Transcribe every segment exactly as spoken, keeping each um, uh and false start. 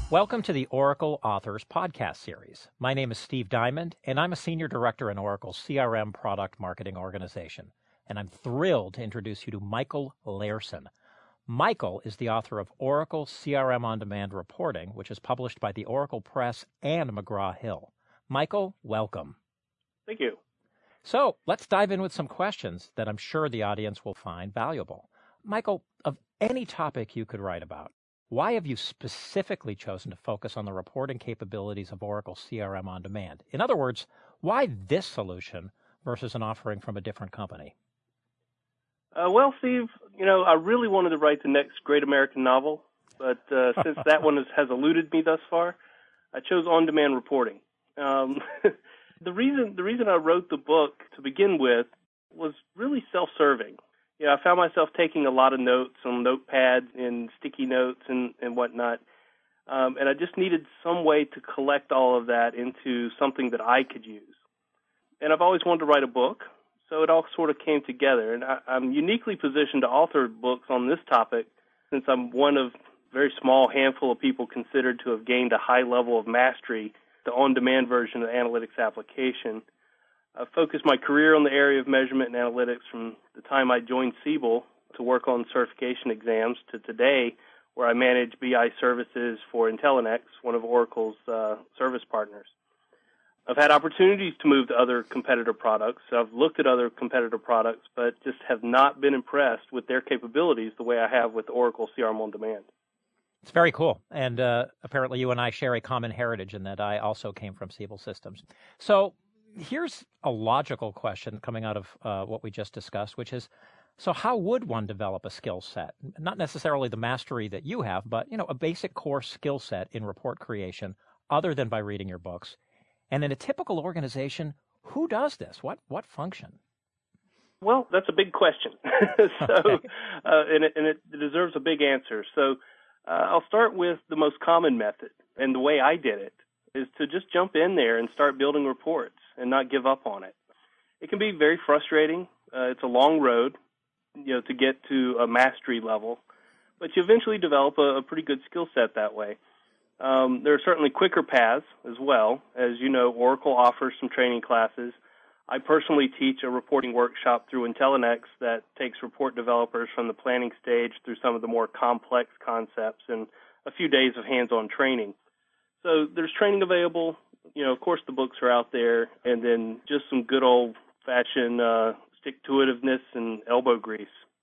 Welcome to the Oracle Authors Podcast Series. My name is Steve Diamond, and I'm a Senior Director in Oracle's C R M Product Marketing Organization. And I'm thrilled to introduce you to Michael Lairson. Michael is the author of Oracle C R M On Demand Reporting, which is published by the Oracle Press and McGraw-Hill. Michael, welcome. Thank you. So let's dive in with some questions that I'm sure the audience will find valuable. Michael, of any topic you could write about, why have you specifically chosen to focus on the reporting capabilities of Oracle C R M On Demand? In other words, why this solution versus an offering from a different company? Uh, well, Steve, you know, I really wanted to write the next great American novel, but uh, since that one has, has eluded me thus far, I chose on-demand reporting. Um, the reason the reason I wrote the book to begin with was really self-serving. You know, I found myself taking a lot of notes on notepads and sticky notes and, and whatnot, um, and I just needed some way to collect all of that into something that I could use. And I've always wanted to write a book, so it all sort of came together. And I, I'm uniquely positioned to author books on this topic since I'm one of a very small handful of people considered to have gained a high level of mastery, the on-demand version of the analytics application. I focused my career on the area of measurement and analytics from the time I joined Siebel to work on certification exams to today, where I manage B I services for Intelenex, one of Oracle's uh, service partners. I've had opportunities to move to other competitor products. So I've looked at other competitor products, but just have not been impressed with their capabilities the way I have with Oracle C R M On Demand. It's very cool. And uh, apparently you and I share a common heritage in that I also came from Siebel Systems. So here's a logical question coming out of uh, what we just discussed, which is, so how would one develop a skill set? Not necessarily the mastery that you have, but, you know, a basic core skill set in report creation other than by reading your books. And in a typical organization, who does this? What what function? Well, that's a big question. so, okay. uh, and, it, and it deserves a big answer. So uh, I'll start with the most common method, and the way I did it is to just jump in there and start building reports and not give up on it. It can be very frustrating. Uh, it's a long road, you know, to get to a mastery level, but you eventually develop a, a pretty good skill set that way. Um, there are certainly quicker paths as well. As you know, Oracle offers some training classes. I personally teach a reporting workshop through Intelenex that takes report developers from the planning stage through some of the more complex concepts and a few days of hands-on training. So there's training available. You know, of course, the books are out there, and then just some good old-fashioned uh, stick-to-itiveness and elbow grease.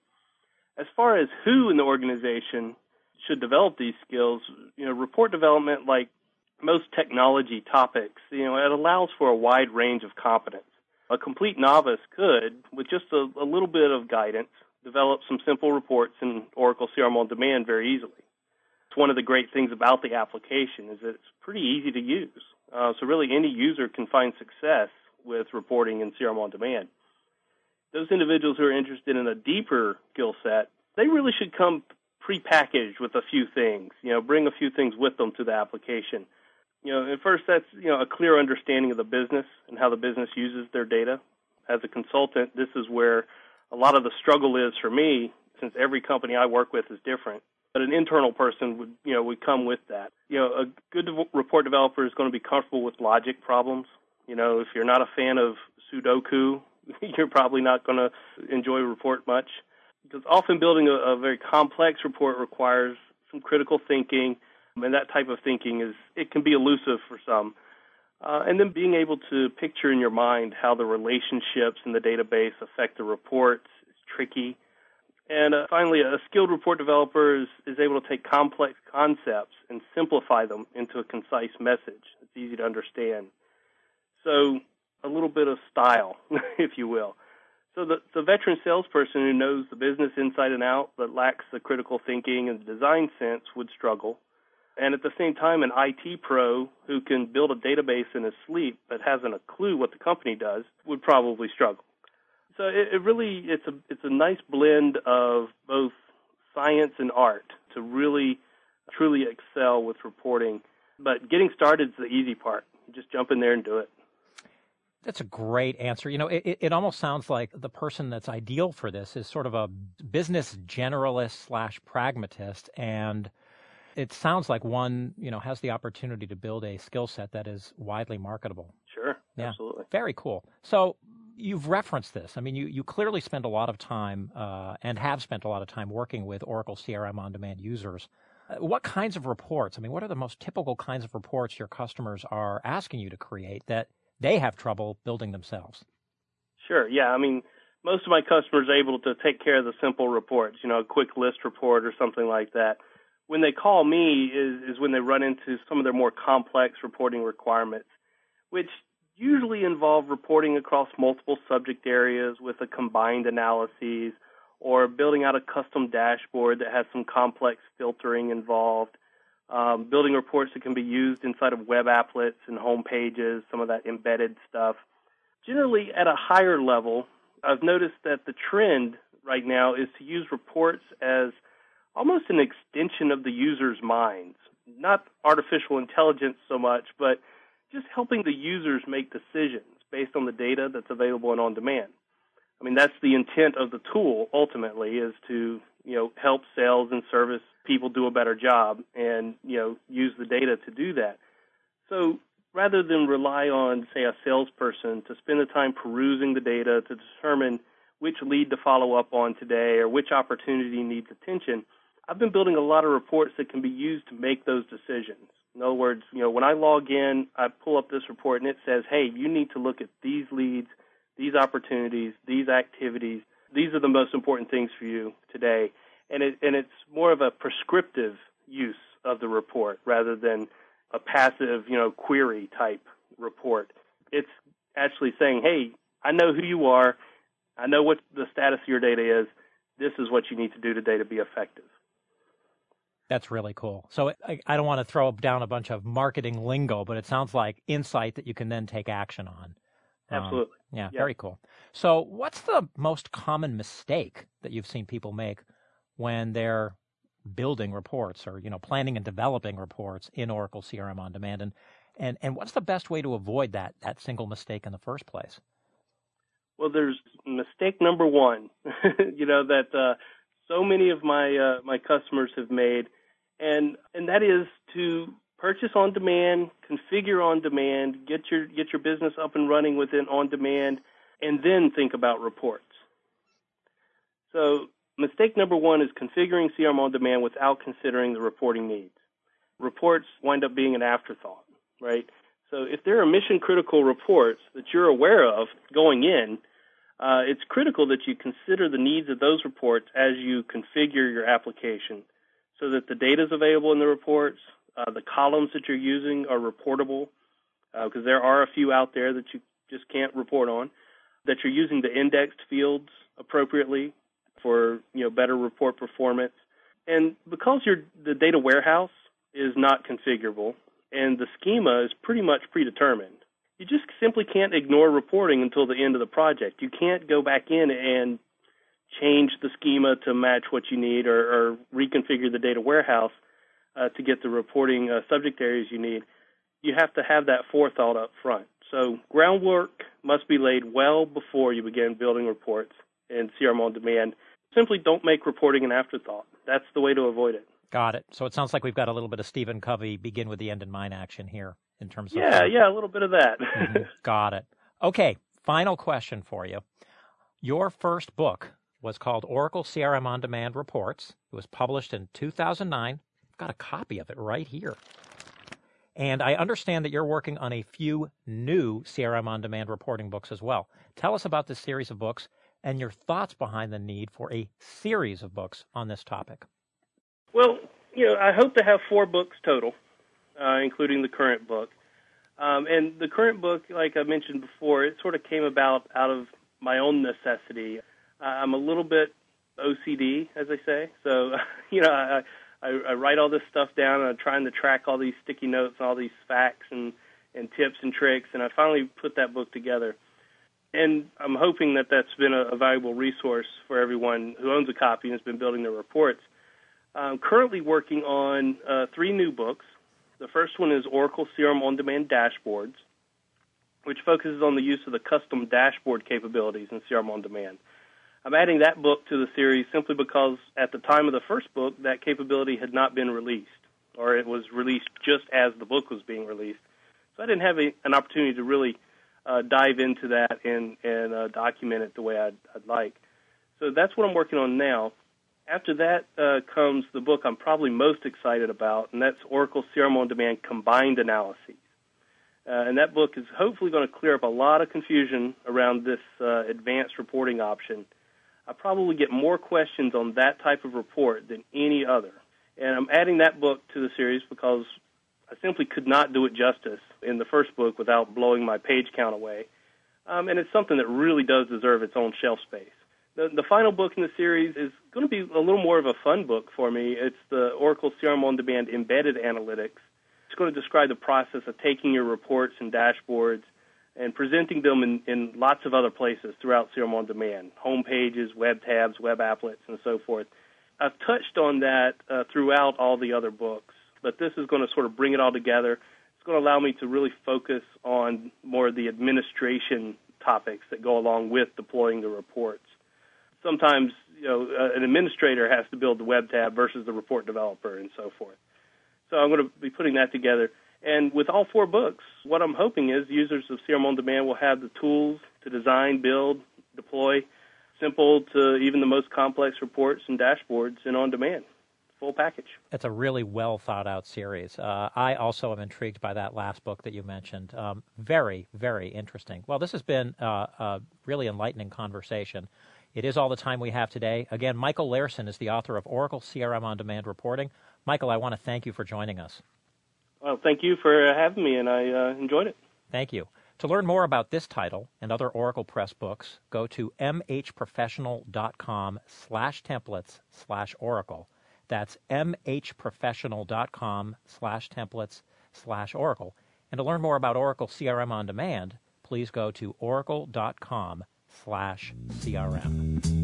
As far as who in the organization should develop these skills, you know, report development, like most technology topics, you know, it allows for a wide range of competence. A complete novice could, with just a, a little bit of guidance, develop some simple reports in Oracle C R M On Demand very easily. It's one of the great things about the application is that it's pretty easy to use. Uh, so really any user can find success with reporting in C R M On Demand. Those individuals who are interested in a deeper skill set, they really should come prepackaged with a few things, you know, bring a few things with them to the application. You know, and first that's, you know, a clear understanding of the business and how the business uses their data. As a consultant, this is where a lot of the struggle is for me, since every company I work with is different. But an internal person would, you know, would come with that. You know, a good report developer is going to be comfortable with logic problems. You know, if you're not a fan of Sudoku, you're probably not going to enjoy a report much. Because often building a, a very complex report requires some critical thinking, and that type of thinking is, it can be elusive for some. Uh, and then being able to picture in your mind how the relationships in the database affect the reports is tricky. And uh, finally, a skilled report developer is, is able to take complex concepts and simplify them into a concise message that's easy to understand. So a little bit of style, if you will. So the, the veteran salesperson who knows the business inside and out but lacks the critical thinking and design sense would struggle. And at the same time, an I T pro who can build a database in his sleep but hasn't a clue what the company does would probably struggle. So it, it really, it's a it's a nice blend of both science and art to really, truly excel with reporting. But getting started is the easy part. You just jump in there and do it. That's a great answer. You know, it, it almost sounds like the person that's ideal for this is sort of a business generalist slash pragmatist, and it sounds like one, you know, has the opportunity to build a skill set that is widely marketable. Sure, yeah. Absolutely. Very cool. So you've referenced this. I mean, you, you clearly spend a lot of time uh, and have spent a lot of time working with Oracle C R M On-Demand users. Uh, what kinds of reports? I mean, what are the most typical kinds of reports your customers are asking you to create that they have trouble building themselves? Sure. Yeah. I mean, most of my customers are able to take care of the simple reports, you know, a quick list report or something like that. When they call me is, is when they run into some of their more complex reporting requirements, which usually involve reporting across multiple subject areas with a combined analyses, or building out a custom dashboard that has some complex filtering involved, um, building reports that can be used inside of web applets and home pages, some of that embedded stuff. Generally, at a higher level, I've noticed that the trend right now is to use reports as almost an extension of the user's minds. Not artificial intelligence so much, but just helping the users make decisions based on the data that's available and on demand. I mean, that's the intent of the tool ultimately, is to, you know, help sales and service people do a better job and, you know, use the data to do that. So rather than rely on, say, a salesperson to spend the time perusing the data to determine which lead to follow up on today or which opportunity needs attention, I've been building a lot of reports that can be used to make those decisions. In other words, you know, when I log in, I pull up this report and it says, hey, you need to look at these leads, these opportunities, these activities. These are the most important things for you today. And it, and it's more of a prescriptive use of the report rather than a passive, you know, query type report. It's actually saying, hey, I know who you are. I know what the status of your data is. This is what you need to do today to be effective. That's really cool. So I, I don't want to throw down a bunch of marketing lingo, but it sounds like insight that you can then take action on. Absolutely. Um, yeah, yeah, very cool. So what's the most common mistake that you've seen people make when they're building reports or, you know, planning and developing reports in Oracle C R M On Demand? And, and, and what's the best way to avoid that, that single mistake in the first place? Well, there's mistake number one, you know, that uh, so many of my uh, my customers have made, and and that is to purchase on demand, configure on demand, get your get your business up and running within on demand, and then think about reports. So mistake number one is configuring C R M on demand without considering the reporting needs. Reports wind up being an afterthought, right? So if there are mission-critical reports that you're aware of going in, uh, it's critical that you consider the needs of those reports as you configure your application so that the data is available in the reports, uh, the columns that you're using are reportable, because uh, there are a few out there that you just can't report on, that you're using the indexed fields appropriately for, you know, better report performance. And because your the data warehouse is not configurable, and the schema is pretty much predetermined, you just simply can't ignore reporting until the end of the project. You can't go back in and change the schema to match what you need or, or reconfigure the data warehouse uh, to get the reporting uh, subject areas you need. You have to have that forethought up front. So groundwork must be laid well before you begin building reports in C R M On Demand. Simply don't make reporting an afterthought. That's the way to avoid it. Got it. So it sounds like we've got a little bit of Stephen Covey begin with the end in mind action here in terms of... Yeah, yeah, a little bit of that. mm-hmm. Got it. Okay, final question for you. Your first book was called Oracle C R M On Demand Reports. It was published in two thousand nine. I've got a copy of it right here. And I understand that you're working on a few new C R M On Demand reporting books as well. Tell us about this series of books and your thoughts behind the need for a series of books on this topic. Well, you know, I hope to have four books total, uh, including the current book. Um, and the current book, like I mentioned before, it sort of came about out of my own necessity. Uh, I'm a little bit O C D, as I say. So, you know, I, I, I write all this stuff down, and I'm trying to track all these sticky notes and all these facts and, and tips and tricks, and I finally put that book together. And I'm hoping that that's been a, a valuable resource for everyone who owns a copy and has been building their reports. I'm currently working on uh, three new books. The first one is Oracle C R M On Demand Dashboards, which focuses on the use of the custom dashboard capabilities in C R M On Demand. I'm adding that book to the series simply because at the time of the first book, that capability had not been released. or it was released just as the book was being released. So I didn't have a, an opportunity to really uh, dive into that and, and uh, document it the way I'd, I'd like. So that's what I'm working on now. After that uh, comes the book I'm probably most excited about, and that's Oracle C R M On Demand Combined Analyses. Uh, and that book is hopefully going to clear up a lot of confusion around this uh, advanced reporting option. I probably get more questions on that type of report than any other. And I'm adding that book to the series because I simply could not do it justice in the first book without blowing my page count away. Um, and it's something that really does deserve its own shelf space. The, the final book in the series is going to be a little more of a fun book for me. It's the Oracle C R M On Demand Embedded Analytics. It's going to describe the process of taking your reports and dashboards and presenting them in, in lots of other places throughout C R M On Demand, home pages, web tabs, web applets, and so forth. I've touched on that uh, throughout all the other books, but this is going to sort of bring it all together. It's going to allow me to really focus on more of the administration topics that go along with deploying the reports. Sometimes, you know, uh, an administrator has to build the web tab versus the report developer and so forth. So I'm going to be putting that together. And with all four books, what I'm hoping is users of C R M On Demand will have the tools to design, build, deploy, simple to even the most complex reports and dashboards in On Demand. Full package. It's a really well thought out series. Uh, I also am intrigued by that last book that you mentioned. Um, very, very interesting. Well, this has been uh, a really enlightening conversation. It is all the time we have today. Again, Michael Lairson is the author of Oracle C R M On Demand Reporting. Michael, I want to thank you for joining us. Well, thank you for having me, and I uh, enjoyed it. Thank you. To learn more about this title and other Oracle Press books, go to mhprofessional.com slash templates slash Oracle. That's mhprofessional.com slash templates slash Oracle. And to learn more about Oracle C R M On Demand, please go to oracle.com slash CRM.